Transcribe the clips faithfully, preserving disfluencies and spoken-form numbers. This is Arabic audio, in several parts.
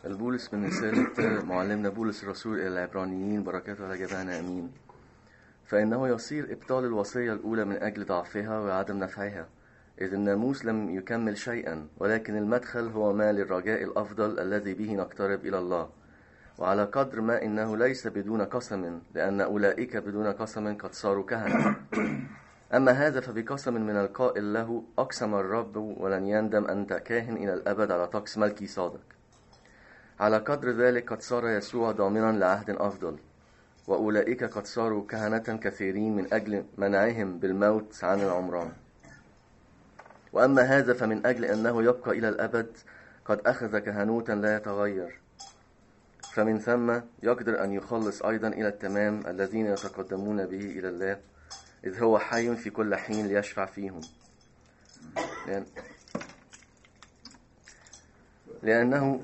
البولس من رسالة معلمنا بولس الرسول إلى العبرانيين، بركاته على جميعنا أمين. فإنه يصير إبطال الوصية الأولى من أجل ضعفها وعدم نفعها، إذ الناموس لم يكمل شيئا، ولكن المدخل هو ما للرجاء الأفضل الذي به نقترب إلى الله. وعلى قدر ما إنه ليس بدون قسم، لأن أولئك بدون قسم قد صاروا كهنة. أما هذا فبقسم من القائل له: أقسم الرب ولن يندم أنت كاهن إلى الأبد على طقس ملكي صادق. على قدر ذلك قد صار يسوع ضامنا لعهد أفضل، وأولئك قد صاروا كهنة كثيرين من أجل منعهم بالموت عن العمران. وأما هذا فمن أجل أنه يبقى إلى الأبد قد أخذ كهنوتا لا يتغير، فمن ثم يقدر أن يخلص أيضا إلى التمام الذين يتقدمون به إلى الله، إذ هو حي في كل حين ليشفع فيهم. لأن... لأنه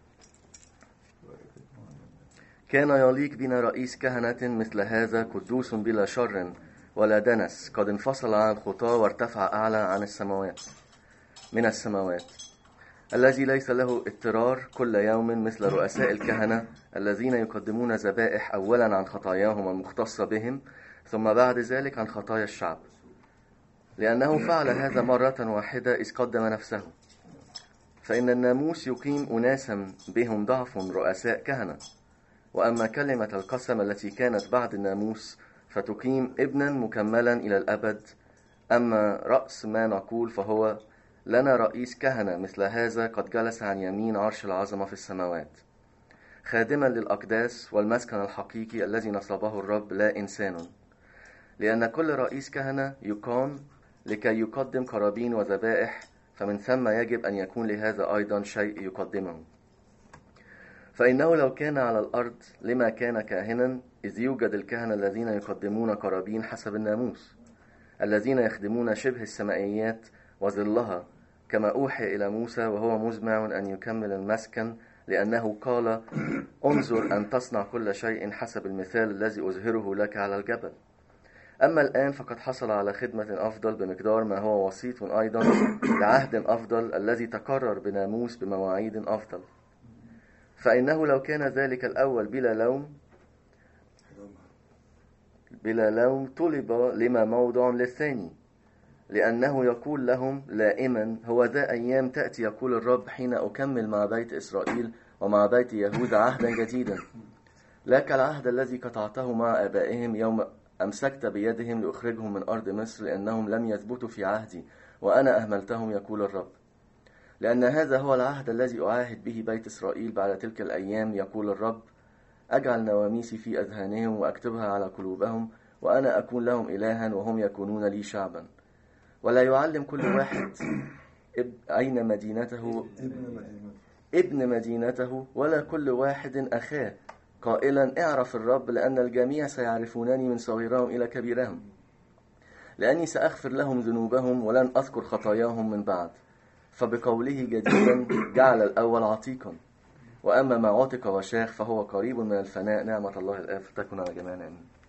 كان يليق بنا رئيس كهنة مثل هذا، قدوس بلا شر ولا دنس، قد انفصل عن الخطاة وارتفع أعلى عن السماوات من السماوات، الذي ليس له اضطرار كل يوم مثل رؤساء الكهنة الذين يقدمون ذبائح أولا عن خطاياهم المختصة بهم، ثم بعد ذلك عن خطايا الشعب، لأنه فعل هذا مرة واحدة إذ قدم نفسه. فإن الناموس يقيم أناسا بهم ضعف رؤساء كهنة، وأما كلمة القسم التي كانت بعد الناموس فتقيم ابنا مكملا إلى الأبد. أما رأس ما نقول فهو: لنا رئيس كهنة مثل هذا قد جلس عن يمين عرش العظمة في السماوات، خادما للأقداس والمسكن الحقيقي الذي نصبه الرب لا إنسان. لأن كل رئيس كهنة يقام لكي يقدم قرابين وذبائح، فمن ثم يجب أن يكون لهذا أيضا شيء يقدمه. فإنه لو كان على الأرض لما كان كاهنا، إذ يوجد الكهنة الذين يقدمون قرابين حسب الناموس، الذين يخدمون شبه السمائيات وظلها، كما أوحي إلى موسى وهو مزمع أن يكمل المسكن، لأنه قال: انظر أن تصنع كل شيء حسب المثال الذي أظهره لك على الجبل. أما الآن فقد حصل على خدمة أفضل بمقدار ما هو وسيط أيضا لعهد أفضل الذي تكرر بناموس بمواعيد أفضل. فإنه لو كان ذلك الأول بلا لوم بلا لوم طلب لما موضع للثاني، لأنه يقول لهم لائما: هو ذا أيام تأتي يقول الرب حين أكمل مع بيت إسرائيل ومع بيت يهوذا عهدا جديدا، لا كالعهد الذي قطعته مع آبائهم يوم أمسكت بيدهم لأخرجهم من أرض مصر، لأنهم لم يثبتوا في عهدي وأنا أهملتهم يقول الرب. لأن هذا هو العهد الذي أعاهد به بيت إسرائيل بعد تلك الأيام يقول الرب: أجعل نواميسي في أذهانهم وأكتبها على قلوبهم، وأنا أكون لهم إلها وهم يكونون لي شعبا. ولا يعلم كل واحد أين مدينته ابن مدينته ولا كل واحد أخاه، قائلا: اعرف الرب، لأن الجميع سيعرفونني من صغيرهم إلى كبيرهم، لأني سأغفر لهم ذنوبهم ولن أذكر خطاياهم من بعد. فبقوله جديدا جعل الأول عتيقا، وأما ما عتق وشاخ فهو قريب من الفناء. نعمة الله الآب تكن على جميعنا آمين.